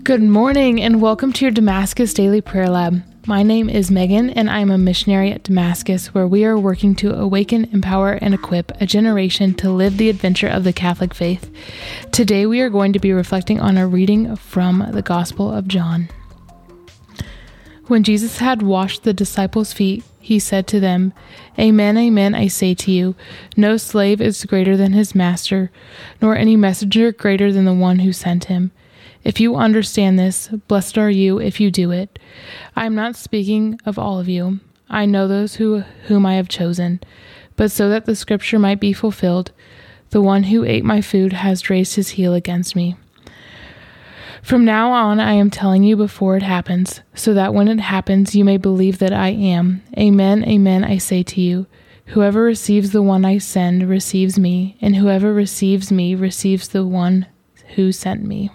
Good morning and welcome to your Damascus Daily Prayer Lab. My name is Megan and I am a missionary at Damascus, where we are working to awaken, empower, and equip a generation to live the adventure of the Catholic faith. Today we are going to be reflecting on a reading from the Gospel of John. When Jesus had washed the disciples' feet, he said to them, "Amen, amen, I say to you, no slave is greater than his master, nor any messenger greater than the one who sent him. If you understand this, blessed are you if you do it. I am not speaking of all of you. I know those whom I have chosen. But so that the scripture might be fulfilled, the one who ate my food has raised his heel against me. From now on I am telling you before it happens, so that when it happens you may believe that I am. Amen, amen, I say to you. Whoever receives the one I send receives me, and whoever receives me receives the one who sent me."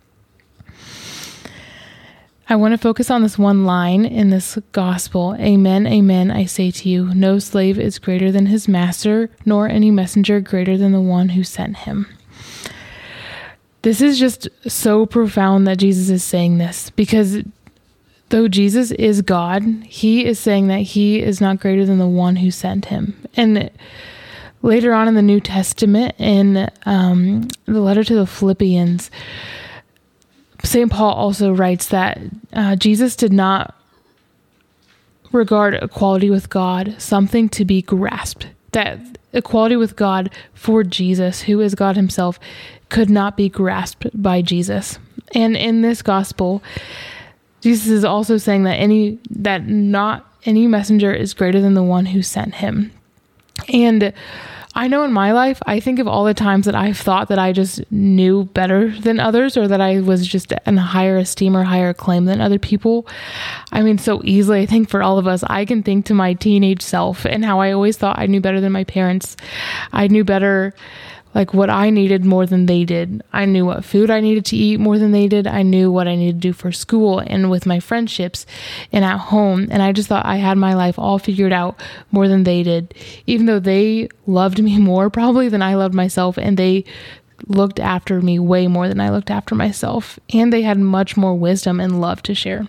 I want to focus on this one line in this gospel. Amen, amen, I say to you, no slave is greater than his master, nor any messenger greater than the one who sent him. This is just so profound that Jesus is saying this, because though Jesus is God, he is saying that he is not greater than the one who sent him. And later on in the New Testament, in the letter to the Philippians, St. Paul also writes that Jesus did not regard equality with God something to be grasped. That equality with God for Jesus, who is God himself, could not be grasped by Jesus. And in this gospel, Jesus is also saying that not any messenger is greater than the one who sent him. And I know in my life, I think of all the times that I've thought that I just knew better than others, or that I was just in a higher esteem or higher acclaim than other people. I mean, so easily, I think for all of us, I can think to my teenage self and how I always thought I knew better than my parents. I knew better, like what I needed more than they did. I knew what food I needed to eat more than they did. I knew what I needed to do for school and with my friendships and at home. And I just thought I had my life all figured out more than they did, even though they loved me more probably than I loved myself. And they looked after me way more than I looked after myself. And they had much more wisdom and love to share.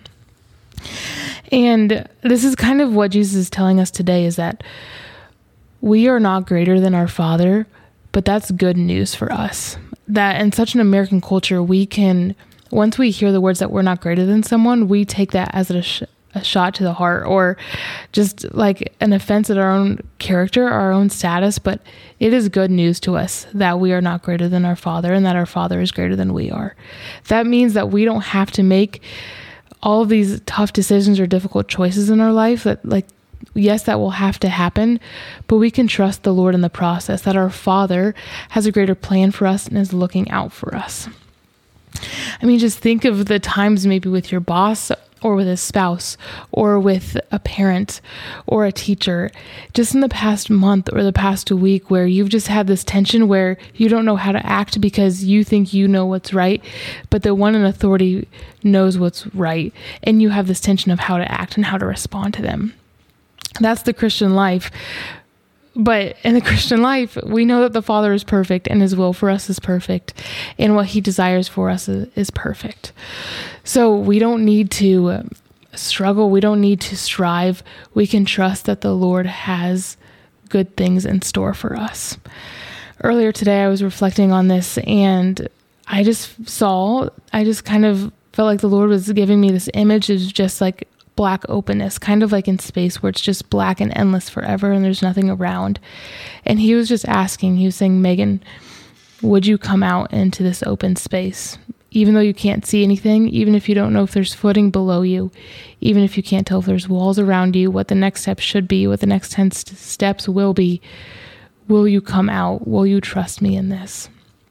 And this is kind of what Jesus is telling us today, is that we are not greater than our Father. But that's good news for us, that in such an American culture, we can, once we hear the words that we're not greater than someone, we take that as a shot to the heart, or just like an offense at our own character, our own status. But it is good news to us that we are not greater than our Father, and that our Father is greater than we are. That means that we don't have to make all of these tough decisions or difficult choices in our life, that yes, that will have to happen, but we can trust the Lord in the process, that our Father has a greater plan for us and is looking out for us. I mean, just think of the times maybe with your boss, or with a spouse, or with a parent or a teacher, just in the past month or the past week, where you've just had this tension where you don't know how to act because you think you know what's right, but the one in authority knows what's right, and you have this tension of how to act and how to respond to them. That's the Christian life. But in the Christian life, we know that the Father is perfect, and his will for us is perfect, and what he desires for us is perfect. So we don't need to struggle. We don't need to strive. We can trust that the Lord has good things in store for us. Earlier today, I was reflecting on this, and I just kind of felt like the Lord was giving me this image of just like black openness, kind of like in space, where it's just black and endless forever and there's nothing around. And he was just asking, he was saying, "Megan, would you come out into this open space? Even though you can't see anything, even if you don't know if there's footing below you, even if you can't tell if there's walls around you, what the next step should be, what the next 10 steps will be, will you come out? Will you trust me in this?"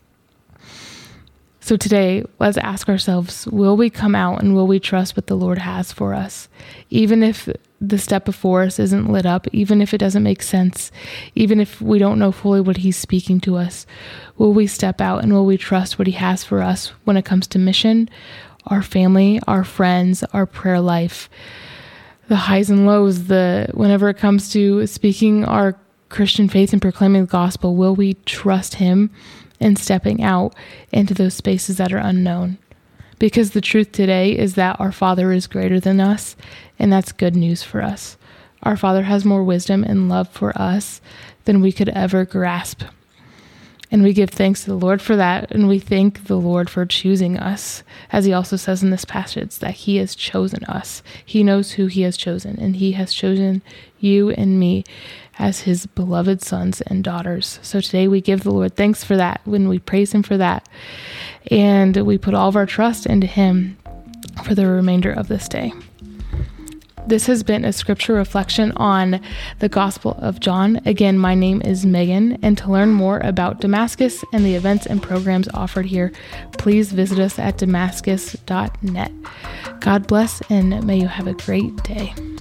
So today, let's ask ourselves, will we come out and will we trust what the Lord has for us? Even if the step before us isn't lit up, even if it doesn't make sense, even if we don't know fully what he's speaking to us, will we step out and will we trust what he has for us when it comes to mission, our family, our friends, our prayer life, the highs and lows, whenever it comes to speaking our Christian faith and proclaiming the gospel, will we trust him in stepping out into those spaces that are unknown? because the truth today is that our Father is greater than us, and that's good news for us. Our Father has more wisdom and love for us than we could ever grasp. And we give thanks to the Lord for that, and we thank the Lord for choosing us. As he also says in this passage, that he has chosen us. He knows who he has chosen, and he has chosen you and me as his beloved sons and daughters. So today we give the Lord thanks for that, when we praise him for that, and we put all of our trust into him for the remainder of this day. This has been a scripture reflection on the Gospel of John. Again, my name is Megan, and to learn more about Damascus and the events and programs offered here, please visit us at damascus.net. God bless, and may you have a great day.